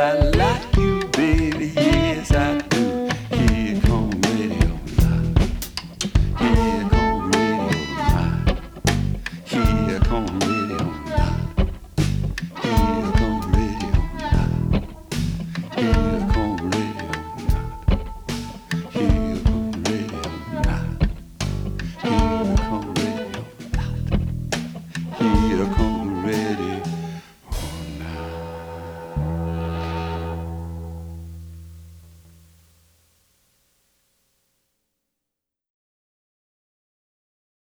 I like you, baby, yes I do. Here come radio live. Here come radio live. Here come radio live. Here come radio live. Here come radio live. Here come radio live. Here come radio live. Here come radio.